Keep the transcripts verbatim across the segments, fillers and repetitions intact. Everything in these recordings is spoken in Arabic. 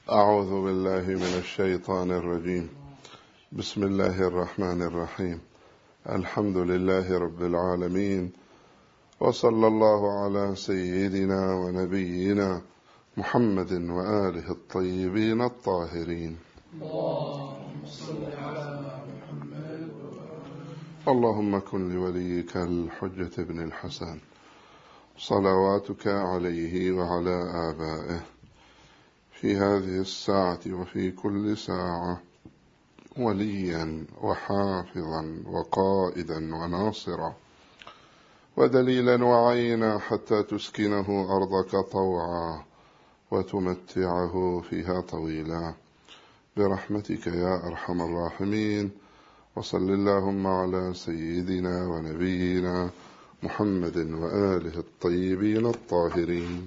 أعوذ بالله من الشيطان الرجيم. بسم الله الرحمن الرحيم. الحمد لله رب العالمين، وصلى الله على سيدنا ونبينا محمد وآله الطيبين الطاهرين. اللهم صل على محمد. اللهم كن لوليك الحجة بن الحسن صلواتك عليه وعلى آبائه في هذه الساعة وفي كل ساعة وليا وحافظا وقائدا وناصرا ودليلا وعينا حتى تسكنه أرضك طوعا وتمتعه فيها طويلا برحمتك يا أرحم الراحمين. وصل اللهم على سيدنا ونبينا محمد وآله الطيبين الطاهرين.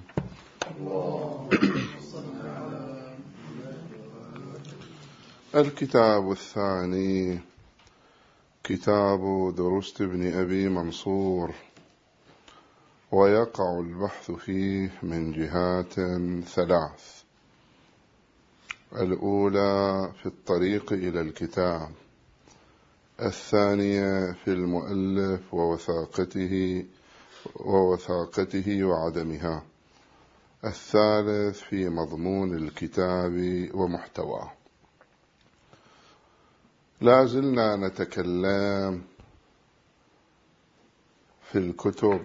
الكتاب الثاني كتاب درست بن أبي منصور، ويقع البحث فيه من جهات ثلاث. الأولى في الطريق إلى الكتاب، الثانية في المؤلف ووثاقته ووثاقته وعدمها، الثالث في مضمون الكتاب ومحتواه. لا زلنا نتكلم في الكتب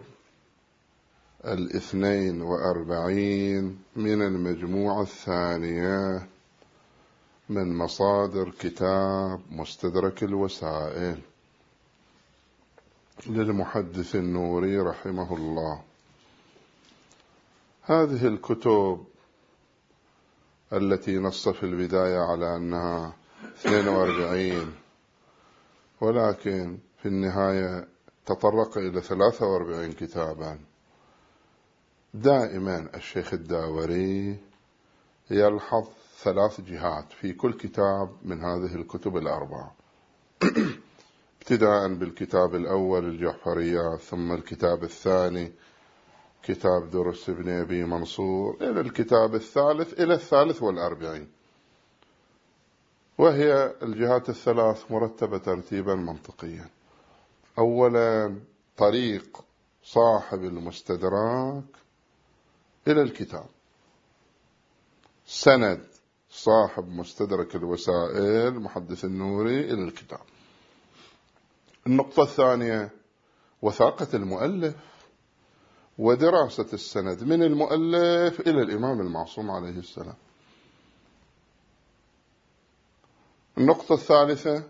الاثنين وأربعين من المجموعة الثانية من مصادر كتاب مستدرك الوسائل للمحدث النوري رحمه الله. هذه الكتب التي نص في البداية على أنها اثنين وأربعين، ولكن في النهاية تطرق إلى ثلاثة وأربعين كتابا. دائما الشيخ الداوري يلحظ ثلاث جهات في كل كتاب من هذه الكتب الأربعة، ابتداء بالكتاب الأول الجعفريات، ثم الكتاب الثاني كتاب درست بن أبي منصور، إلى الكتاب الثالث إلى الثالث والأربعين. وهي الجهات الثلاث مرتبة ترتيبا منطقيا. أولا طريق صاحب المستدراك إلى الكتاب، سند صاحب مستدرك الوسائل محدث النوري إلى الكتاب. النقطة الثانية وثاقة المؤلف ودراسة السند من المؤلف إلى الإمام المعصوم عليه السلام. النقطة الثالثة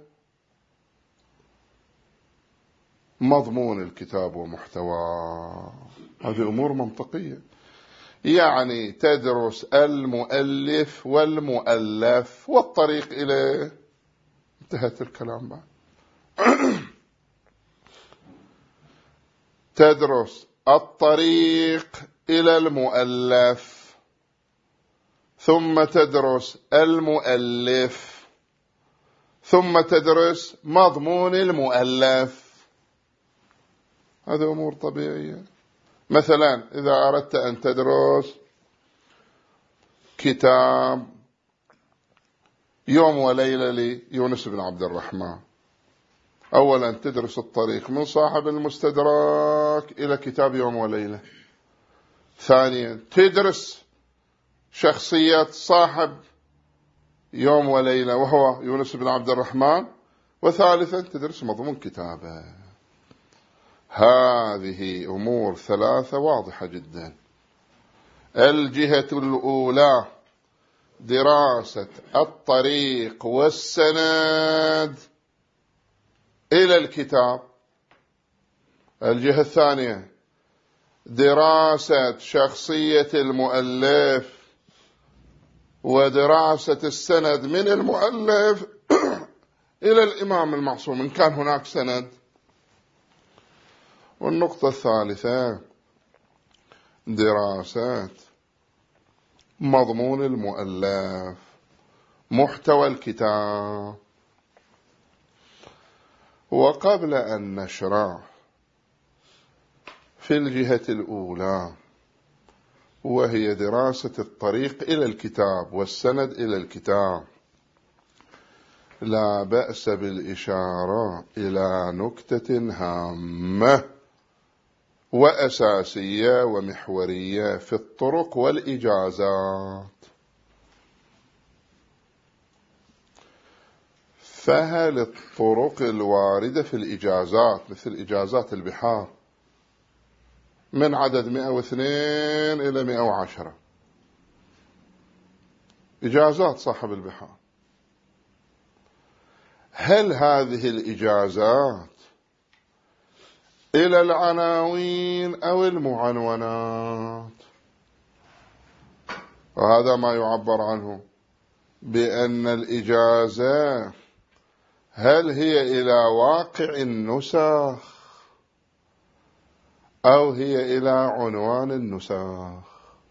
مضمون الكتاب ومحتواه. هذه أمور منطقية، يعني تدرس المؤلف والمؤلف والطريق إليه. انتهت الكلام بعد. تدرس الطريق إلى المؤلف، ثم تدرس المؤلف، ثم تدرس مضمون المؤلف. هذه أمور طبيعية. مثلا إذا أردت أن تدرس كتاب يوم وليلة ليونس بن عبد الرحمن، أولا تدرس الطريق من صاحب المستدراك إلى كتاب يوم وليلة، ثانيا تدرس شخصيات صاحب يوم وليلة وهو يونس بن عبد الرحمن، وثالثا تدرس مضمون كتابه. هذه أمور ثلاثة واضحة جدا. الجهة الأولى دراسة الطريق والسند إلى الكتاب. الجهة الثانية دراسة شخصية المؤلف ودراسة السند من المؤلف إلى الإمام المعصوم إن كان هناك سند. والنقطة الثالثة دراسة مضمون المؤلف، محتوى الكتاب. وقبل أن نشرع في الجهة الأولى وهي دراسة الطريق إلى الكتاب والسند إلى الكتاب. لا بأس بالإشارة إلى نكتة هامة وأساسية ومحورية في الطرق والإجازات. فهل الطرق الواردة في الإجازات مثل إجازات البحار من عدد مئة واثنين إلى مئة وعشرة إجازات صاحب البحار، هل هذه الإجازات إلى العناوين أو المعنونات؟ وهذا ما يعبر عنه بأن الإجازة هل هي إلى واقع النسخ أو هي إلى عنوان النسخ.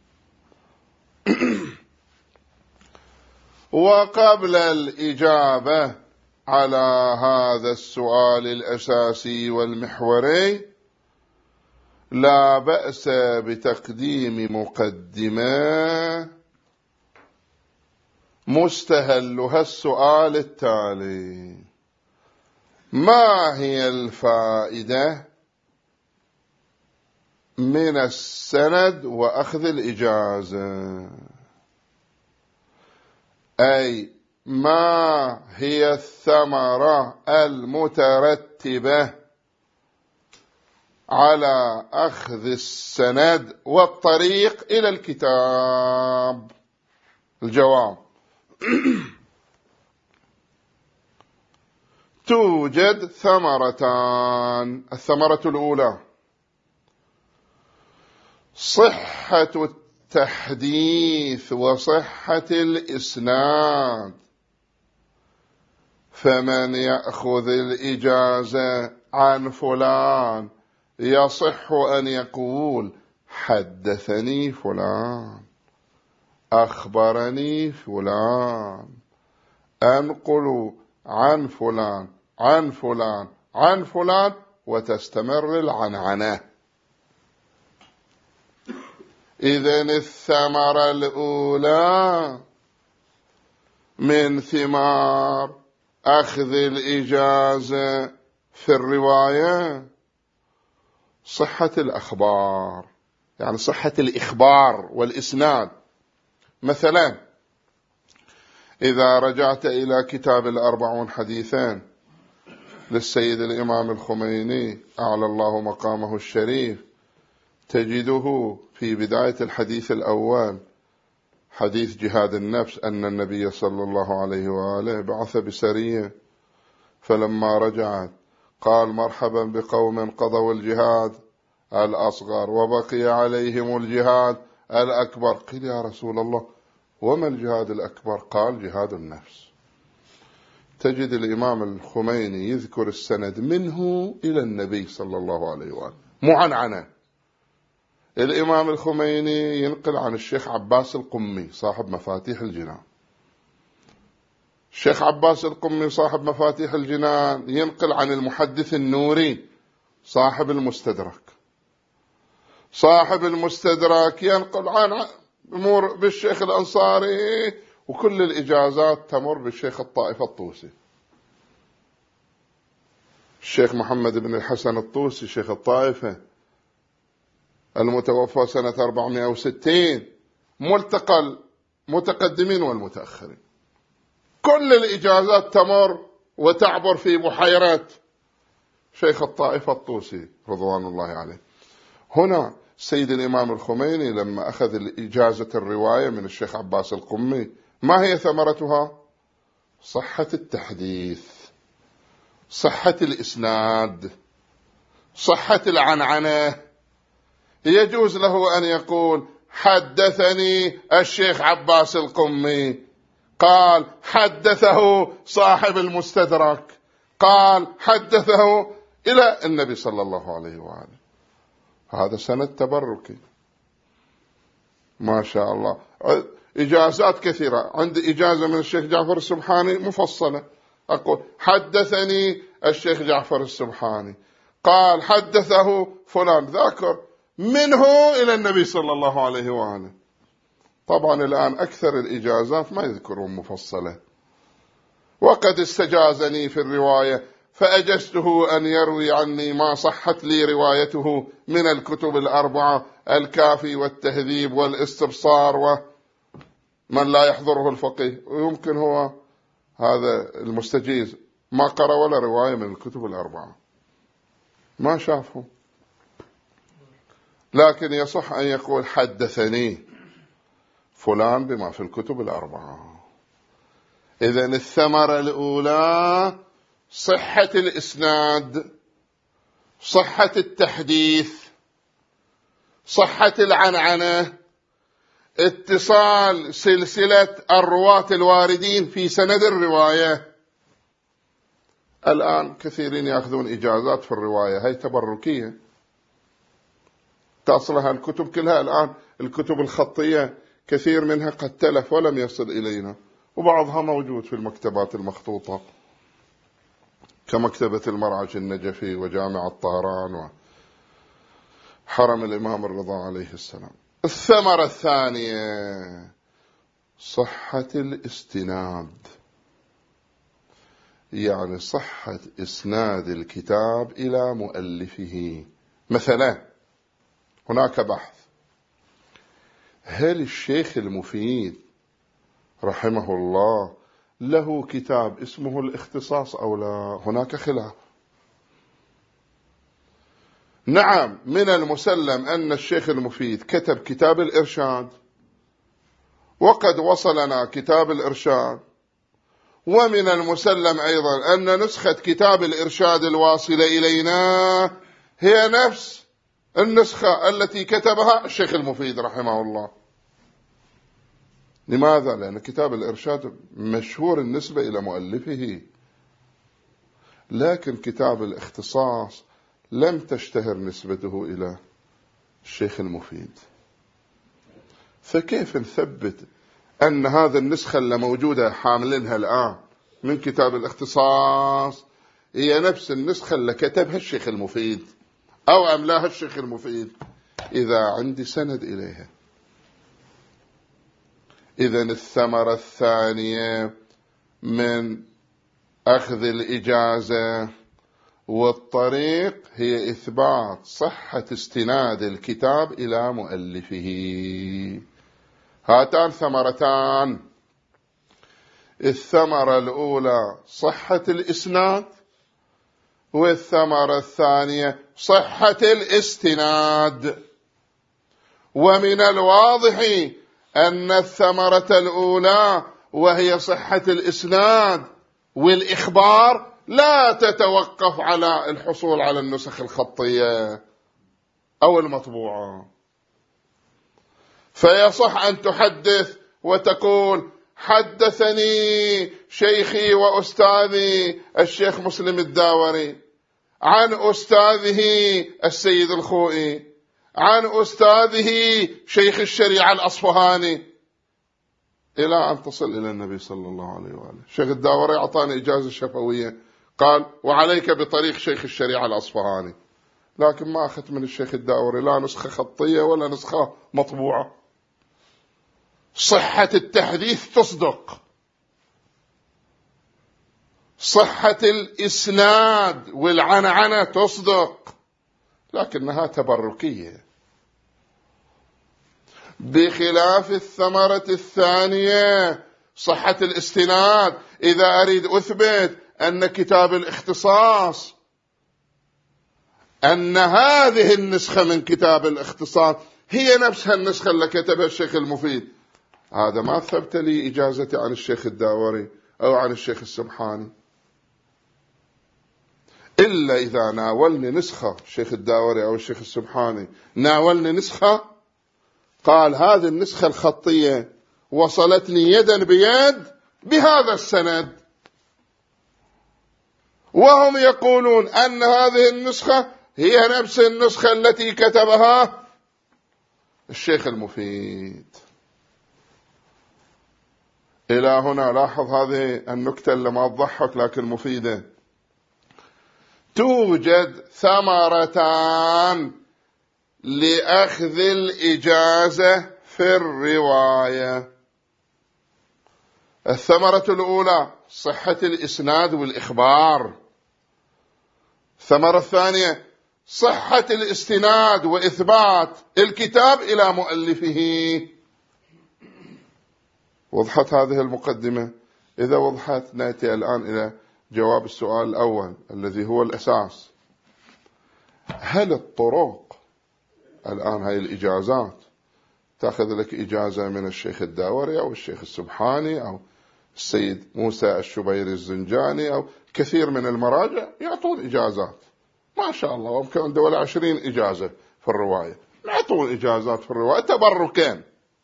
وقبل الإجابة على هذا السؤال الأساسي والمحوري لا بأس بتقديم مقدمة مستهلها السؤال التالي: ما هي الفائدة من السند وأخذ الإجازة؟ أي ما هي الثمرة المترتبة على أخذ السند والطريق إلى الكتاب؟ الجواب: توجد ثمرتان. الثمرة الأولى صحة التحديث وصحة الإسناد، فمن يأخذ الإجازة عن فلان يصح أن يقول حدثني فلان، أخبرني فلان، أنقل عن فلان عن فلان عن فلان، وتستمر العنعنة. إذن الثمرة الأولى من ثمار أخذ الإجازة في الرواية صحة الأخبار، يعني صحة الإخبار والإسناد. مثلا إذا رجعت إلى كتاب الأربعون حديثين للسيد الإمام الخميني أعلى الله مقامه الشريف، تجده في بداية الحديث الأول حديث جهاد النفس أن النبي صلى الله عليه وآله بعث بسرية، فلما رجعت قال مرحبا بقوم قضوا الجهاد الأصغر وبقي عليهم الجهاد الأكبر. قيل يا رسول الله وما الجهاد الأكبر؟ قال جهاد النفس. تجد الإمام الخميني يذكر السند منه إلى النبي صلى الله عليه وآله معنعنة. الإمام الخميني ينقل عن الشيخ عباس القمي صاحب مفاتيح الجنان، الشيخ عباس القمي صاحب مفاتيح الجنان ينقل عن المحدث النوري صاحب المستدرك، صاحب المستدرك ينقل عن مر بالشيخ الأنصاري، وكل الإجازات تمر بالشيخ الطائفة الطوسي. الشيخ محمد بن الحسن الطوسي شيخ الطائفة المتوفى سنة أربعمائة وستين، ملتقى المتقدمين والمتأخرين، كل الإجازات تمر وتعبر في بحيرة شيخ الطائفة الطوسي رضوان الله عليه. هنا سيد الإمام الخميني لما أخذ الإجازة الرواية من الشيخ عباس القمي، ما هي ثمرتها؟ صحة التحديث، صحة الإسناد، صحة العنعنة. يجوز له أن يقول حدثني الشيخ عباس القمي، قال حدثه صاحب المستدرك، قال حدثه إلى النبي صلى الله عليه وآله. هذا سند تبركي ما شاء الله. إجازات كثيرة، عندي إجازة من الشيخ جعفر السبحاني مفصلة، أقول حدثني الشيخ جعفر السبحاني، قال حدثه فلان، ذاكر منه إلى النبي صلى الله عليه وآله. طبعا الآن أكثر الإجازات ما يذكرون مفصلة، وقد استجازني في الرواية فأجزته أن يروي عني ما صحت لي روايته من الكتب الأربعة: الكافي والتهذيب والاستبصار ومن لا يحضره الفقيه. ويمكن هو هذا المستجيز ما قرأ ولا رواية من الكتب الأربعة، ما شافه، لكن يصح أن يقول حدثني فلان بما في الكتب الأربعة. إذن الثمرة الأولى صحة الإسناد، صحة التحديث، صحة العنعنة، اتصال سلسلة الرواة الواردين في سند الرواية. الآن كثيرين يأخذون إجازات في الرواية، هي تبركية، تصلها الكتب كلها. الآن الكتب الخطية كثير منها قد تلف ولم يصل إلينا، وبعضها موجود في المكتبات المخطوطة كمكتبة المرعش النجفي وجامع الطهران وحرم الإمام الرضا عليه السلام. الثمرة الثانية صحة الاستناد، يعني صحة إسناد الكتاب إلى مؤلفه. مثلا هناك بحث: هل الشيخ المفيد رحمه الله له كتاب اسمه الاختصاص أو لا؟ هناك خلاف. نعم، من المسلم أن الشيخ المفيد كتب كتاب الإرشاد، وقد وصلنا كتاب الإرشاد، ومن المسلم أيضا أن نسخة كتاب الإرشاد الواصلة إلينا هي نفس النسخة التي كتبها الشيخ المفيد رحمه الله. لماذا؟ لأن كتاب الإرشاد مشهور النسبة إلى مؤلفه، لكن كتاب الاختصاص لم تشتهر نسبته إلى الشيخ المفيد. فكيف نثبت أن هذا النسخة اللي موجودة حاملينها الآن من كتاب الاختصاص هي نفس النسخة اللي كتبها الشيخ المفيد أو أملاها الشيخ المفيد إذا عندي سند إليها؟ إذن الثمرة الثانية من أخذ الإجازة والطريق هي إثبات صحة استناد الكتاب إلى مؤلفه. هاتان ثمرتان: الثمرة الأولى صحة الإسناد، والثمرة الثانية صحة الاستناد. ومن الواضح أن الثمرة الأولى وهي صحة الإسناد والإخبار لا تتوقف على الحصول على النسخ الخطية أو المطبوعة. فيصح أن تحدث وتقول: حدثني شيخي وأستاذي الشيخ مسلم الداوري عن أستاذه السيد الخوئي عن أستاذه شيخ الشريعة الأصفهاني، إلى أن تصل إلى النبي صلى الله عليه وآله. الشيخ الداوري أعطاني إجازة شفوية، قال: وعليك بطريق شيخ الشريعة الأصفهاني، لكن ما أخذت من الشيخ الداوري لا نسخة خطية ولا نسخة مطبوعة. صحة التحديث تصدق، صحة الإسناد والعنعنة تصدق، لكنها تبركية، بخلاف الثمرة الثانية صحة الاستناد. إذا أريد أثبت أن كتاب الاختصاص أن هذه النسخة من كتاب الاختصاص هي نفسها النسخة اللي كتبها الشيخ المفيد، هذا ما ثبت لي إجازتي عن الشيخ الداوري أو عن الشيخ السبحاني، إلا إذا ناولني نسخة الشيخ الداوري أو الشيخ السبحاني، ناولني نسخة قال: هذه النسخة الخطية وصلتني يدا بيد بهذا السند، وهم يقولون أن هذه النسخة هي نفس النسخة التي كتبها الشيخ المفيد. إلى هنا لاحظ هذه النكتة اللي ما تضحك لكن مفيدة. توجد ثمرتان لأخذ الإجازة في الرواية. الثمرة الأولى صحة الإسناد والإخبار. الثمرة الثانية صحة الاستناد وإثبات الكتاب إلى مؤلفه. وضحت هذه المقدمة؟ إذا وضحت نأتي الآن إلى جواب السؤال الأول الذي هو الأساس. هل الطرق الآن هاي الإجازات تأخذ لك إجازة من الشيخ الداوري أو الشيخ السبحاني أو السيد موسى الشبيري الزنجاني أو كثير من المراجع يعطون إجازات ما شاء الله، ويمكن عنده ولا عشرين إجازة في الرواية، يعطون إجازات في الرواية تبركين.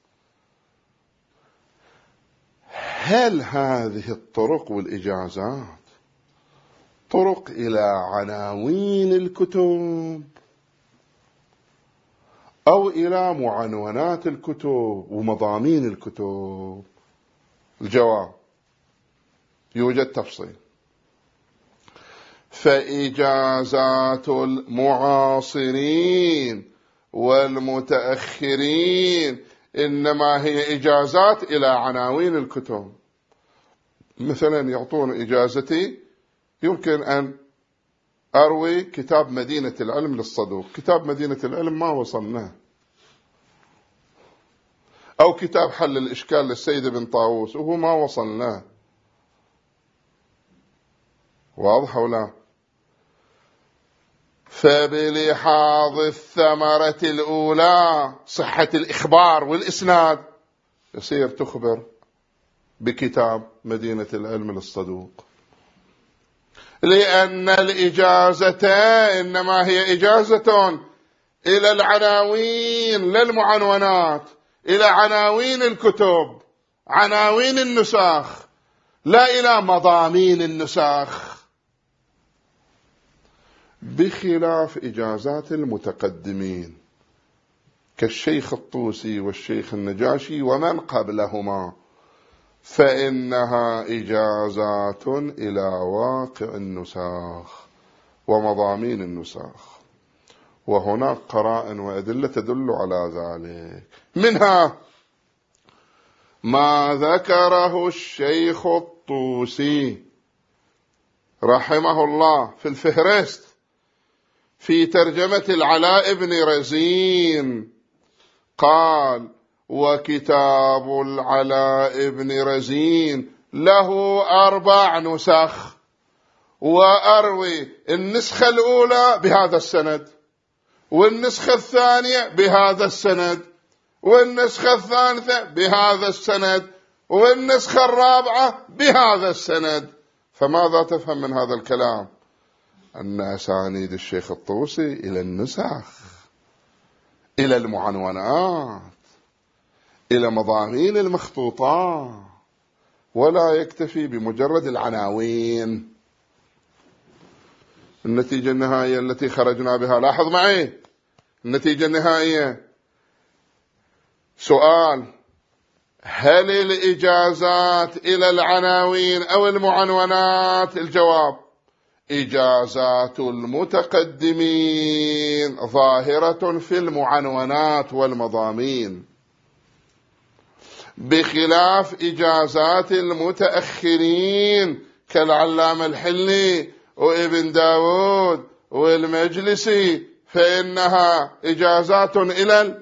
هل هذه الطرق والإجازات طرق إلى عناوين الكتب أو إلى معنونات الكتب ومضامين الكتب؟ الجواب يوجد تفصيل. فإجازات المعاصرين والمتأخرين إنما هي إجازات إلى عناوين الكتب. مثلا يعطون إجازتي يمكن أن أروي كتاب مدينة العلم للصدوق، كتاب مدينة العلم ما وصلناه، أو كتاب حل الإشكال للسيد بن طاووس وهو ما وصلناه. واضح ولا؟ فبلحاظ الثمرة الأولى صحة الإخبار والإسناد يصير تخبر بكتاب مدينة العلم للصدوق، لأن الإجازة إنما هي إجازة إلى العناوين لا المعنونات، إلى عناوين الكتب، عناوين النسخ، لا إلى مضامين النسخ، بخلاف إجازات المتقدمين كالشيخ الطوسي والشيخ النجاشي ومن قبلهما، فإنها إجازات إلى واقع النسخ ومضامين النسخ. وهناك قرائن وأدلة تدل على ذلك، منها ما ذكره الشيخ الطوسي رحمه الله في الفهرست في ترجمة العلاء بن رزين، قال: وكتاب العلاء بن رزين له أربع نسخ، وأروي النسخة الأولى بهذا السند، والنسخة الثانية بهذا السند، والنسخة الثالثة بهذا السند، والنسخة الرابعة بهذا السند. فماذا تفهم من هذا الكلام؟ أن أسانيد الشيخ الطوسي إلى النسخ، إلى المعنونات، إلى مضامين المخطوطات، ولا يكتفي بمجرد العناوين. النتيجة النهائية التي خرجنا بها، لاحظ معي النتيجة النهائية. سؤال: هل الإجازات إلى العناوين أو المعنونات؟ الجواب: إجازات المتقدمين ظاهرة في المعنونات والمضامين، بخلاف إجازات المتأخرين كالعلامة الحلي وابن داود والمجلسي، فإنها إجازات إلى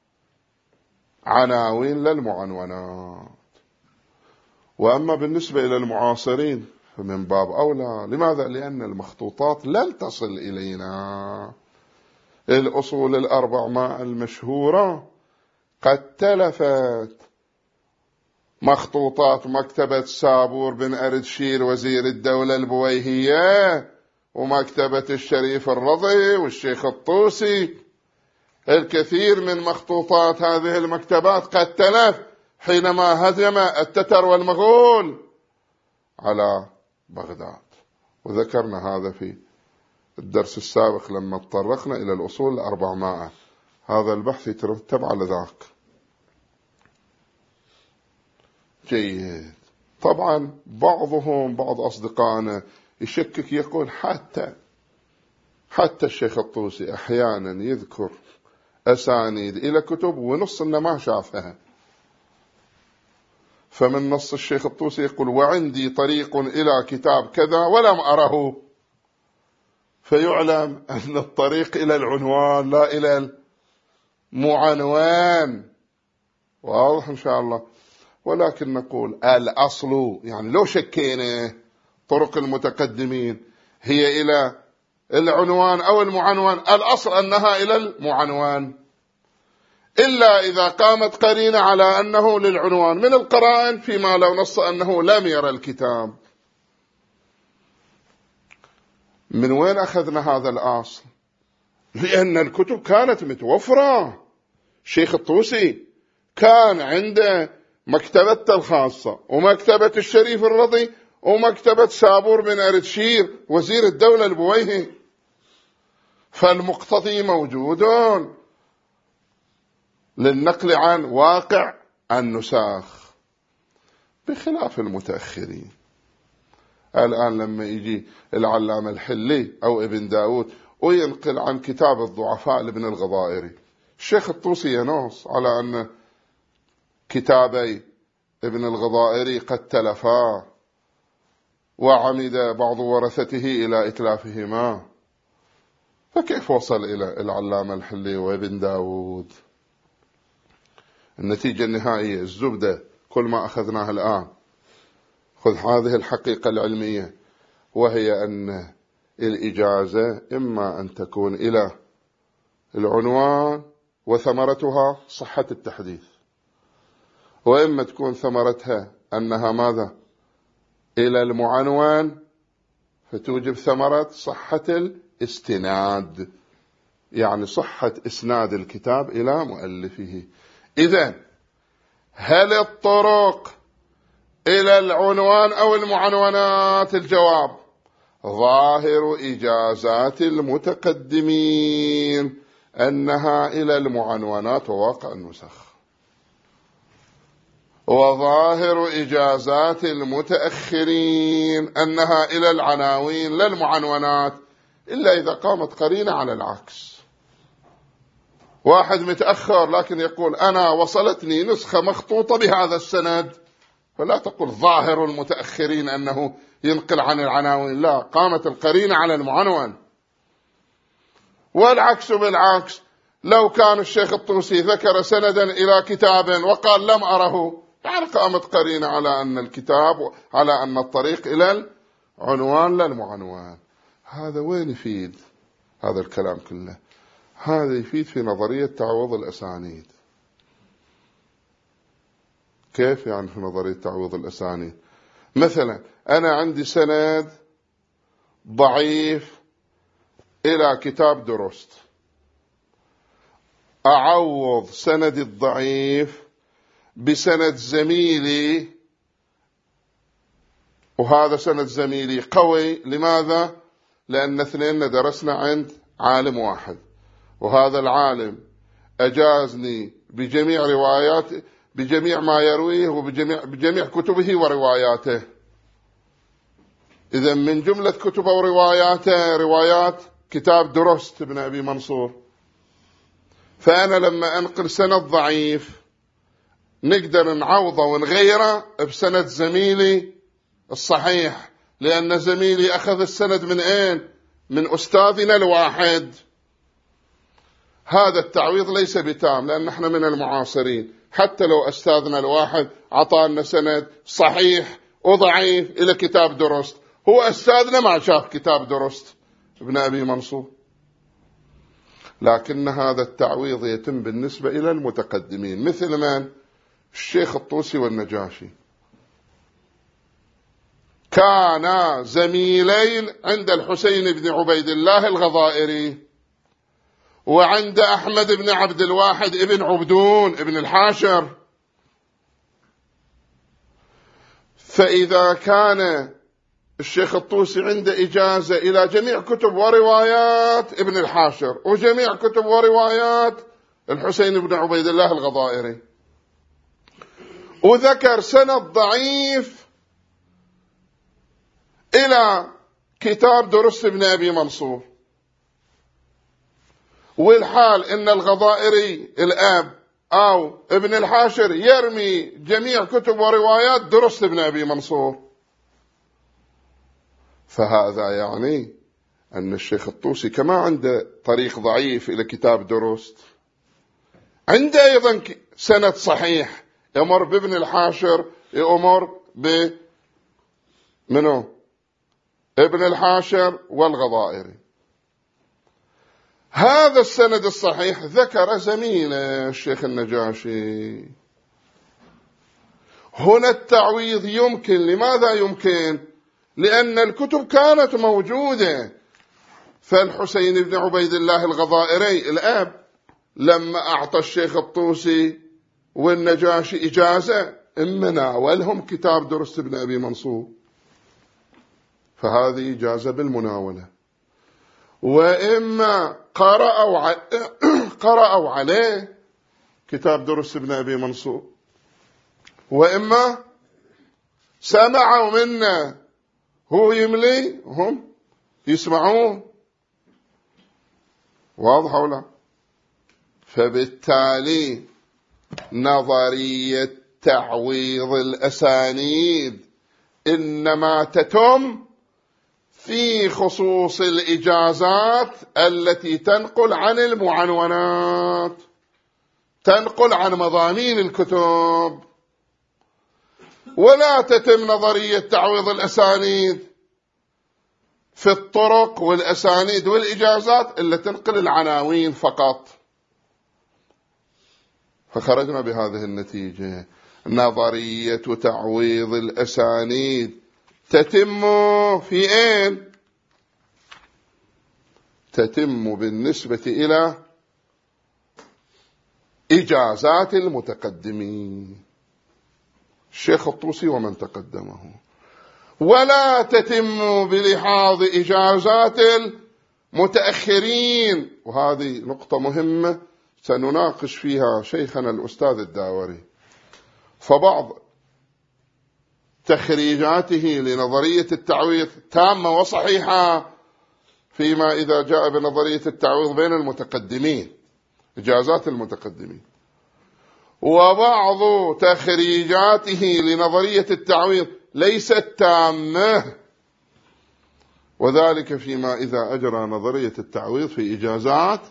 العناوين للمعنونات. وأما بالنسبة إلى المعاصرين فمن باب أولى. لماذا؟ لأن المخطوطات لن تصل إلينا. الأصول الأربعمائة المشهورة قد تلفت، مخطوطات مكتبة سابور بن أردشير وزير الدولة البويهية، ومكتبة الشريف الرضي والشيخ الطوسي. الكثير من مخطوطات هذه المكتبات قد تلف حينما هجم التتر والمغول على بغداد، وذكرنا هذا في الدرس السابق لما تطرقنا إلى الأصول الأربعمائة. هذا البحث يترتب على ذاك. جيد. طبعا بعضهم بعض أصدقائنا يشكك، يقول حتى حتى الشيخ الطوسي أحيانا يذكر أسانيد إلى كتب ونص إنه ما شافها. فمن نص الشيخ الطوسي يقول: وعندي طريق إلى كتاب كذا ولم أره، فيعلم أن الطريق إلى العنوان لا إلى المعنوان. واضح إن شاء الله. ولكن نقول الأصل، يعني لو شكينا طرق المتقدمين هي إلى العنوان أو المعنوان، الأصل أنها إلى المعنوان، إلا إذا قامت قرينة على أنه للعنوان من القرائن، فيما لو نص أنه لم يرى الكتاب. من وين أخذنا هذا الأصل؟ لأن الكتب كانت متوفرة. شيخ الطوسي كان عنده مكتبته الخاصة ومكتبة الشريف الرضي ومكتبة سابور بن أردشير وزير الدولة البويهي، فالمقتضي موجود للنقل عن واقع النساخ، بخلاف المتأخرين. الآن لما يجي العلامة الحلي أو ابن داود وينقل عن كتاب الضعفاء لابن الغضائري، الشيخ الطوسي ينص على أن كتابي ابن الغضائري قد تلفا وعمد بعض ورثته إلى إتلافهما، فكيف وصل إلى العلامة الحلي وابن داود؟ النتيجة النهائية الزبدة كل ما أخذناه الآن، خذ هذه الحقيقة العلمية، وهي أن الإجازة إما أن تكون إلى العنوان وثمرتها صحة التحديث، وإما تكون ثمرتها أنها ماذا؟ إلى المعنوان، فتوجب ثمرة صحة الاستناد، يعني صحة إسناد الكتاب إلى مؤلفه. إذن هل الطرق إلى العنوان أو المعنونات؟ الجواب: ظاهر إجازات المتقدمين أنها إلى المعنونات وواقع النسخ، وظاهر إجازات المتأخرين أنها إلى العناوين لا المعنونات، إلا إذا قامت قرينة على العكس. واحد متأخر لكن يقول أنا وصلتني نسخة مخطوطة بهذا السند، فلا تقول ظاهر المتأخرين أنه ينقل عن العناوين، لا، قامت القرينة على المعنون. والعكس بالعكس، لو كان الشيخ الطوسي ذكر سندا إلى كتاب وقال لم أره، يعني قامت قرينة على أن الكتاب، على أن الطريق إلى العنوان لا المعنوان. هذا وين يفيد هذا الكلام كله؟ هذا يفيد في نظرية تعويض الأسانيد. كيف يعني في نظرية تعويض الأسانيد؟ مثلا أنا عندي سند ضعيف إلى كتاب درست، أعوض سندي الضعيف بسند زميلي، وهذا سند زميلي قوي. لماذا؟ لأن اثنين درسنا عند عالم واحد، وهذا العالم أجازني بجميع روايات، بجميع ما يرويه وبجميع بجميع كتبه ورواياته. إذا من جملة كتبه ورواياته روايات كتاب درست ابن أبي منصور. فأنا لما أنقل سند ضعيف نقدر نعوضه ونغيره بسند زميلي الصحيح، لأن زميلي أخذ السند من أين؟ من أستاذنا الواحد. هذا التعويض ليس بتام، لأن احنا من المعاصرين، حتى لو أستاذنا الواحد عطانا سند صحيح وضعيف إلى كتاب درست، هو أستاذنا ما شاف كتاب درست ابن أبي منصور. لكن هذا التعويض يتم بالنسبة إلى المتقدمين، مثل من؟ الشيخ الطوسي والنجاشي كانا زميلين عند الحسين بن عبيد الله الغضائري وعند أحمد بن عبد الواحد ابن عبدون ابن الحاشر. فإذا كان الشيخ الطوسي عنده إجازة إلى جميع كتب وروايات ابن الحاشر وجميع كتب وروايات الحسين بن عبيد الله الغضائري، وذكر سند ضعيف إلى كتاب درست ابن أبي منصور، والحال إن الغضائري الآب أو ابن الحاشر يرمي جميع كتب وروايات درست ابن أبي منصور، فهذا يعني أن الشيخ الطوسي كما عنده طريق ضعيف إلى كتاب درست، عنده أيضا سند صحيح يمر بابن الحاشر، يمر ب منو ابن الحاشر والغضائري. هذا السند الصحيح ذكر زميله الشيخ النجاشي. هنا التعويض يمكن. لماذا يمكن؟ لأن الكتب كانت موجودة. فالحسين بن عبيد الله الغضائري الأب لما أعطى الشيخ الطوسي والنجاشي إجازة إما ناولهم كتاب درست ابن أبي منصور، فهذه إجازة بالمناولة، وإما قرأوا ع... قرأوا عليه كتاب درست ابن أبي منصور، وإما سمعوا منا هو يملي هم يسمعون. واضح ولا؟ فبالتالي نظرية تعويض الأسانيد إنما تتم في خصوص الإجازات التي تنقل عن المعنونات، تنقل عن مضامين الكتب، ولا تتم نظرية تعويض الأسانيد في الطرق والأسانيد والإجازات إلا تنقل العناوين فقط. فخرجنا بهذه النتيجة: نظرية تعويض الأسانيد تتم في أين؟ تتم بالنسبة إلى إجازات المتقدمين، الشيخ الطوسي ومن تقدمه، ولا تتم بلحاظ إجازات المتأخرين. وهذه نقطة مهمة سنناقش فيها شيخنا الأستاذ الداوري. فبعض تخريجاته لنظرية التعويض تامة وصحيحة فيما إذا جاء بنظرية التعويض بين المتقدمين، إجازات المتقدمين، وبعض تخريجاته لنظرية التعويض ليست تامة، وذلك فيما إذا أجرى نظرية التعويض في إجازات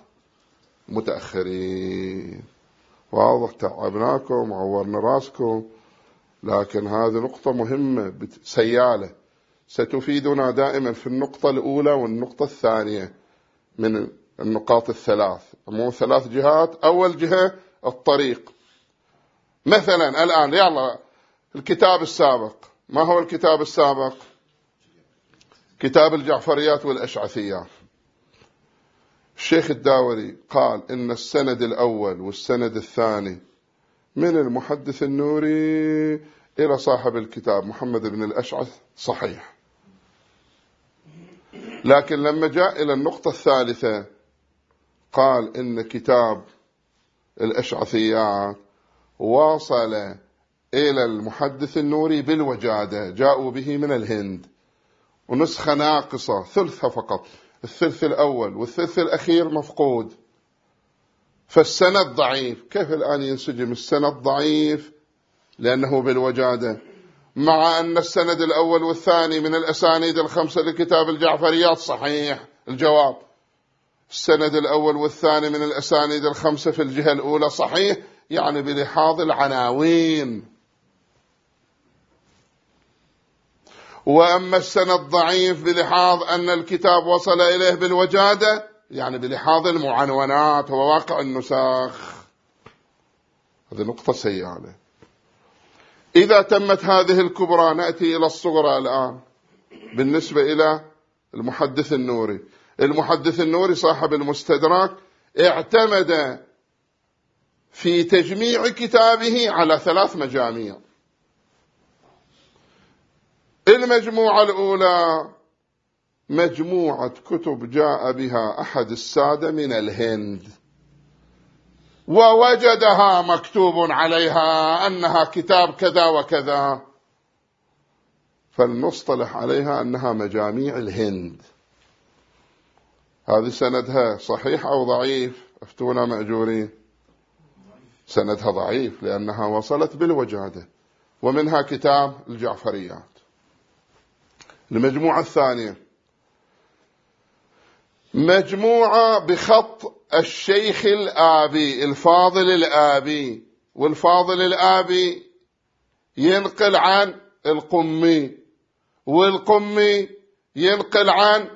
متأخرين. واضح؟ تعبناكم وعورنا راسكم، لكن هذه نقطة مهمة سيالة ستفيدنا دائما في النقطة الأولى والنقطة الثانية من النقاط الثلاث، مو ثلاث جهات. أول جهة الطريق. مثلا الآن يلا الكتاب السابق، ما هو الكتاب السابق؟ كتاب الجعفريات والأشعثيات. الشيخ الداوري قال إن السند الأول والسند الثاني من المحدث النوري إلى صاحب الكتاب محمد بن الأشعث صحيح، لكن لما جاء إلى النقطة الثالثة قال إن كتاب الأشعثيات واصل إلى المحدث النوري بالوجادة، جاءوا به من الهند، ونسخة ناقصة ثلثها فقط، الثلث الأول والثلث الأخير مفقود، فالسند ضعيف. كيف الآن ينسجم السند ضعيف لأنه بالوجادة مع أن السند الأول والثاني من الأسانيد الخمسة لكتاب الجعفريات صحيح؟ الجواب: السند الأول والثاني من الأسانيد الخمسة في الجهة الأولى صحيح، يعني بلحاظ العناوين. وأما السند ضعيف بلحاظ أن الكتاب وصل إليه بالوجادة، يعني بلحاظ المعنونات وواقع النساخ. هذه نقطة سيئة. إذا تمت هذه الكبرى نأتي إلى الصغرى الآن بالنسبة إلى المحدث النوري. المحدث النوري صاحب المستدرك اعتمد في تجميع كتابه على ثلاث مجاميع. المجموعة الأولى مجموعة كتب جاء بها أحد السادة من الهند ووجدها مكتوب عليها أنها كتاب كذا وكذا، فلنصطلح عليها أنها مجاميع الهند. هذه سندها صحيح أو ضعيف؟ افتونا مأجورين. سندها ضعيف لأنها وصلت بالوجادة. ومنها كتاب الجعفريات. المجموعة الثانية مجموعة بخط الشيخ الآبي الفاضل الآبي، والفاضل الآبي ينقل عن القمي، والقمي ينقل عن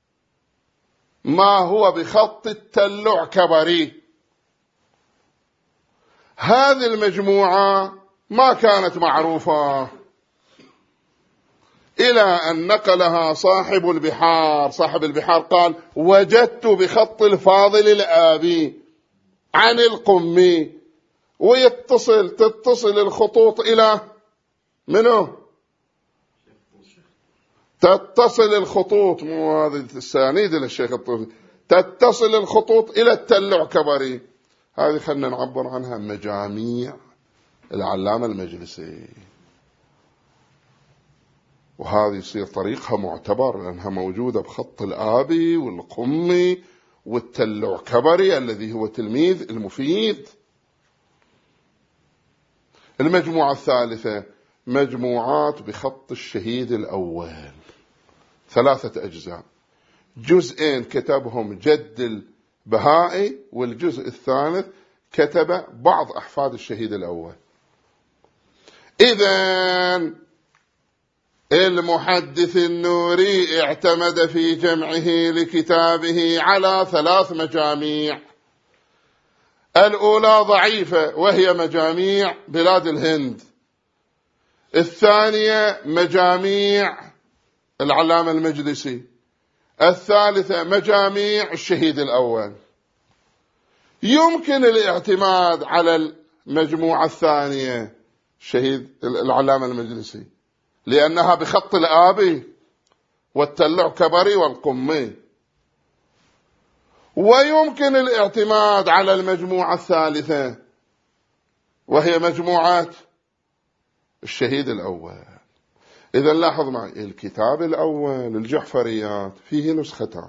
ما هو بخط التلع كبري. هذه المجموعة ما كانت معروفة إلى أن نقلها صاحب البحار. صاحب البحار قال: وجدت بخط الفاضل الآبي عن القمي. ويتصل تتصل الخطوط إلى منه؟ تتصل الخطوط، مو هذه السانيد للشيخ الطوفي، تتصل الخطوط إلى التلع كبري. هذه خلنا نعبر عنها مجاميع العلامة المجلسي، وهذه يصير طريقها معتبر لأنها موجودة بخط الآبي والقمي والتلع كبري الذي هو تلميذ المفيد. المجموعة الثالثة مجموعات بخط الشهيد الأول، ثلاثة أجزاء، جزئين كتبهم جد البهائي، والجزء الثالث كتب بعض أحفاد الشهيد الأول. إذن المحدث النوري اعتمد في جمعه لكتابه على ثلاث مجاميع. الأولى ضعيفة وهي مجاميع بلاد الهند، الثانية مجاميع العلامة المجلسي، الثالثة مجاميع الشهيد الأول. يمكن الاعتماد على المجموعة الثانية الشهيد العلامة المجلسي لأنها بخط الآبي والتلع كبري والقمي، ويمكن الاعتماد على المجموعة الثالثة وهي مجموعة الشهيد الأول. إذا لاحظ معي الكتاب الأول الجعفريات فيه نسختان،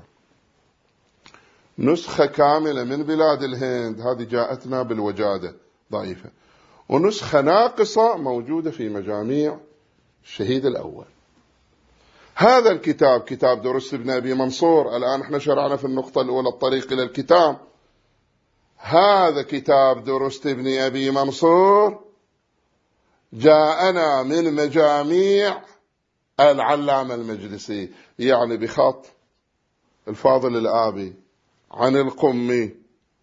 نسخة كاملة من بلاد الهند هذه جاءتنا بالوجادة ضعيفة، ونسخة ناقصة موجودة في مجاميع الشهيد الأول. هذا الكتاب كتاب درست ابن أبي منصور، الآن احنا شرعنا في النقطة الأولى الطريق إلى الكتاب. هذا كتاب درست ابن أبي منصور جاءنا من مجاميع العلامة المجلسي، يعني بخط الفاضل الآبي عن القمي،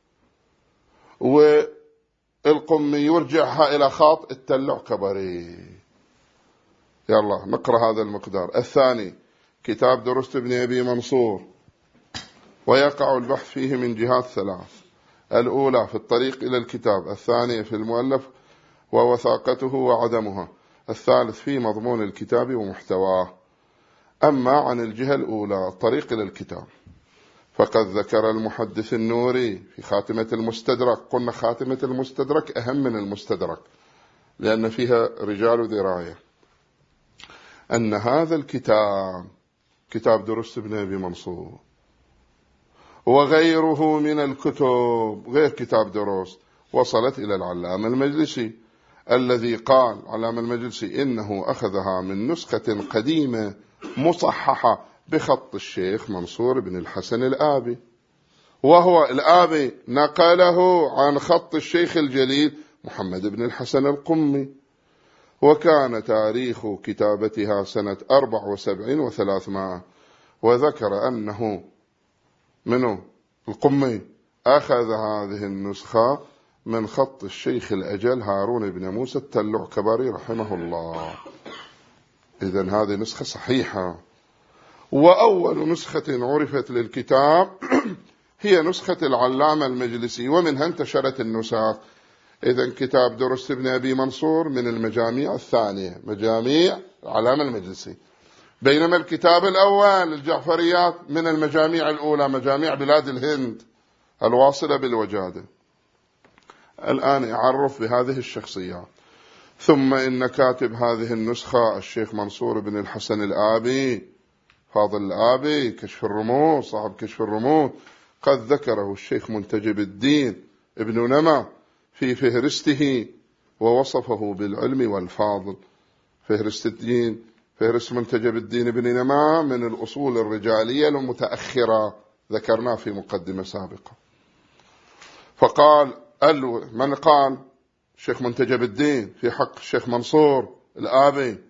والقمي يرجعها إلى خط التلع كبري. يلا نقرأ هذا المقدار. الثاني كتاب درست ابن أبي منصور، ويقع البحث فيه من جهات ثلاث: الأولى في الطريق إلى الكتاب، الثانية في المؤلف ووثاقته وعدمها، الثالث في مضمون الكتاب ومحتواه. أما عن الجهة الأولى الطريق إلى الكتاب فقد ذكر المحدث النوري في خاتمة المستدرك، قلنا خاتمة المستدرك أهم من المستدرك لأن فيها رجال دراية، أن هذا الكتاب كتاب درست ابن أبي منصور وغيره من الكتب غير كتاب درست وصلت إلى العلامة المجلسي، الذي قال علامة المجلسي إنه أخذها من نسخة قديمة مصححة بخط الشيخ منصور بن الحسن الآبي، وهو الآبي نقله عن خط الشيخ الجليل محمد بن الحسن القمي، وكان تاريخ كتابتها سنة أربع وسبعين وثلاثمائة. وذكر أنه منه القمي أخذ هذه النسخة من خط الشيخ الأجل هارون بن موسى التلع كبري رحمه الله. إذن هذه نسخة صحيحة. وأول نسخة عرفت للكتاب هي نسخة العلامة المجلسي، ومنها انتشرت النسخ. إذن كتاب درست ابن أبي منصور من المجاميع الثانية، مجاميع العلامة المجلسي، بينما الكتاب الأول الجعفريات من المجاميع الأولى، مجاميع بلاد الهند الواصلة بالوجادة. الآن أعرف بهذه الشخصيات. ثم إن كاتب هذه النسخة الشيخ منصور بن الحسن الآبي فاضل الآبي كشف الرموز، صاحب كشف الرموز، قد ذكره الشيخ منتجب الدين ابن نما في فهرسته ووصفه بالعلم والفاضل. فهرست الدين، فهرست منتجب الدين ابن نما من الأصول الرجالية المتأخرة، ذكرناه في مقدمة سابقة. فقال من قال؟ الشيخ منتجب الدين في حق الشيخ منصور الآبي،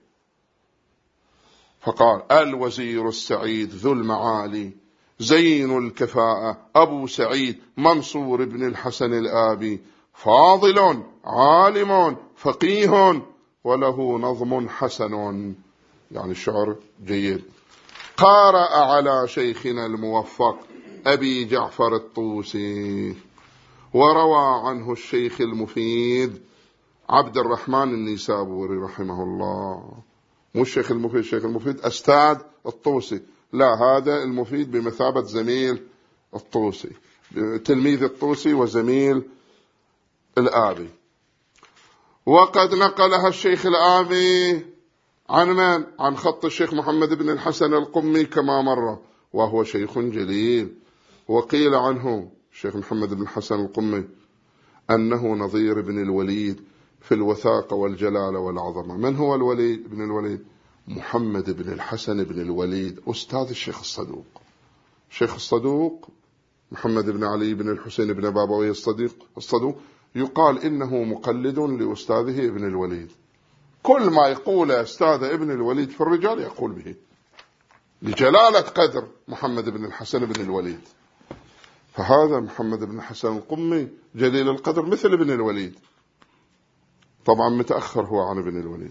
فقال الوزير السعيد ذو المعالي زين الكفاءة أبو سعيد منصور بن الحسن الآبي، فاضل عالم فقيه وله نظم حسن، يعني الشعر جيد. قارأ على شيخنا الموفق أبي جعفر الطوسي، وروى عنه الشيخ المفيد عبد الرحمن النيسابوري رحمه الله. مو الشيخ المفيد، الشيخ المفيد أستاذ الطوسي، لا، هذا المفيد بمثابة زميل الطوسي، تلميذ الطوسي وزميل الآبي. وقد نقلها الشيخ الآبي عن من؟ عن خط الشيخ محمد بن الحسن القمي كما مر، وهو شيخ جليل. وقيل عنه الشيخ محمد بن الحسن القمي أنه نظير بن الوليد في الوثاقة والجلالة والعظمة. من هو الوليد بن الوليد؟ محمد بن الحسن بن الوليد أستاذ الشيخ الصدوق. الشيخ الصدوق محمد بن علي بن الحسين بن بابويه الصديق الصدوق يقال إنه مقلد لأستاذه ابن الوليد، كل ما يقول أستاذ ابن الوليد في الرجال يقول به، لجلالة قدر محمد بن الحسن بن الوليد. فهذا محمد بن الحسن القمي جليل القدر مثل ابن الوليد، طبعا متأخر هو عن ابن الوليد.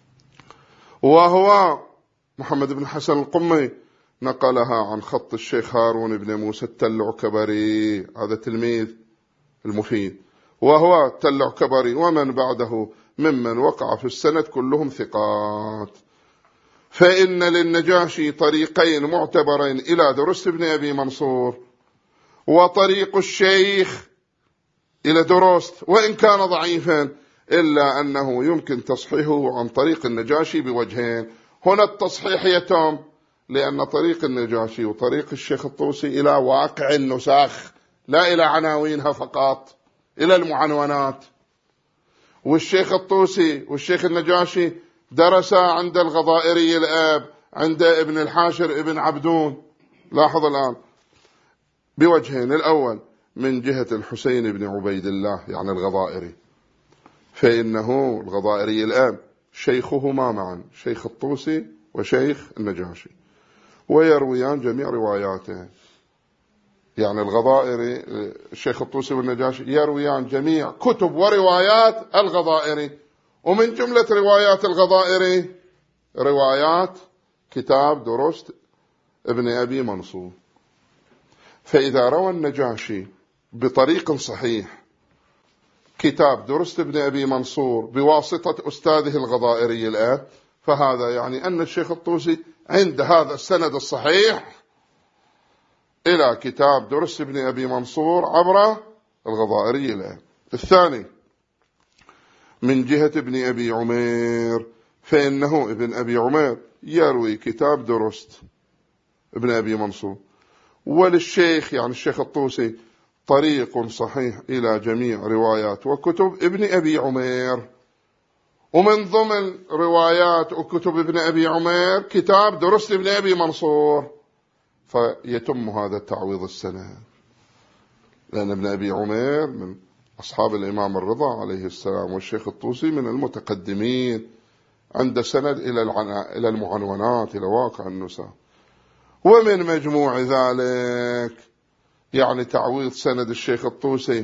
وهو محمد بن الحسن القمي نقلها عن خط الشيخ هارون بن موسى التلعكبري، هذا تلميذ المفيد، وهو التلعكبري ومن بعده ممن وقع في السند كلهم ثقات. فإن للنجاشي طريقين معتبرين إلى درست بن أبي منصور، وطريق الشيخ إلى درست وإن كان ضعيفا إلا أنه يمكن تصحيحه عن طريق النجاشي بوجهين. هنا التصحيح يتم لأن طريق النجاشي وطريق الشيخ الطوسي إلى واقع النساخ، لا إلى عناوينها فقط، إلى المعنونات. والشيخ الطوسي والشيخ النجاشي درسا عند الغضائري الآب، عند ابن الحاشر ابن عبدون. لاحظ الآن بوجهين، الأول من جهة الحسين بن عبيد الله يعني الغضائري، فإنه الغضائري الآب شيخهما معا، شيخ الطوسي وشيخ النجاشي، ويرويان جميع رواياته، يعني الغضائري الشيخ الطوسي والنجاشي يرويان جميع كتب وروايات الغضائري. ومن جملة روايات الغضائري روايات كتاب درست ابن أبي منصور. فإذا روى النجاشي بطريق صحيح كتاب درست ابن أبي منصور بواسطة أستاذه الغضائري الآن، فهذا يعني أن الشيخ الطوسي عند هذا السند الصحيح إلى كتاب درست ابن أبي منصور عبر الغضائري الآن. الثاني من جهة ابن أبي عمير، فإنه ابن أبي عمير يروي كتاب درست ابن أبي منصور، وللشيخ يعني الشيخ الطوسي طريق صحيح إلى جميع روايات وكتب ابن أبي عمير. ومن ضمن روايات وكتب ابن أبي عمير كتاب درست ابن أبي منصور، فيتم هذا التعويض السند، لأن ابن أبي عمير من أصحاب الإمام الرضا عليه السلام، والشيخ الطوسي من المتقدمين عند سند إلى إلى المعنونات، إلى واقع النساء. ومن مجموع ذلك يعني تعويض سند الشيخ الطوسي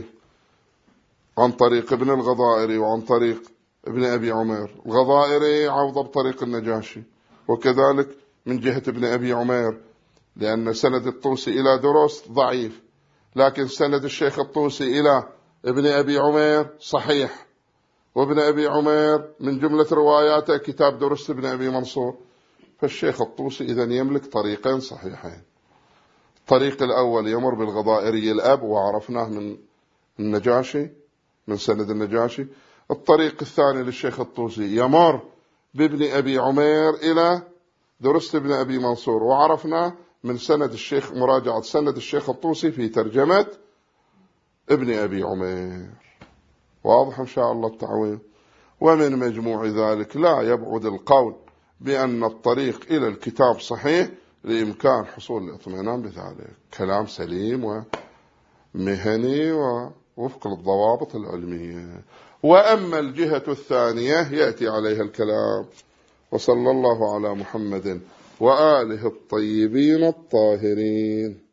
عن طريق ابن الغضائري وعن طريق ابن أبي عمير. الغضائري عوض بطريق النجاشي، وكذلك من جهة ابن أبي عمير، لأن سند الطوسي إلى درست ضعيف، لكن سند الشيخ الطوسي إلى ابن أبي عمير صحيح، وابن أبي عمير من جملة رواياته كتاب درست ابن أبي منصور. فالشيخ الطوسي إذن يملك طريقين صحيحين. الطريق الأول يمر بالغضائري الأب وعرفناه من النجاشي من سند النجاشي. الطريق الثاني للشيخ الطوسي يمر بابن أبي عمير إلى درست ابن أبي منصور، وعرفنا من سند الشيخ مراجعة سند الشيخ الطوسي في ترجمة ابن أبي عمير. واضح إن شاء الله التعويض. ومن مجموع ذلك لا يبعد القول بأن الطريق إلى الكتاب صحيح لإمكان حصول الاطمئنان بذلك. كلام سليم ومهني ووفق الضوابط العلمية. وأما الجهة الثانية يأتي عليها الكلام. وصلى الله على محمد وآله الطيبين الطاهرين.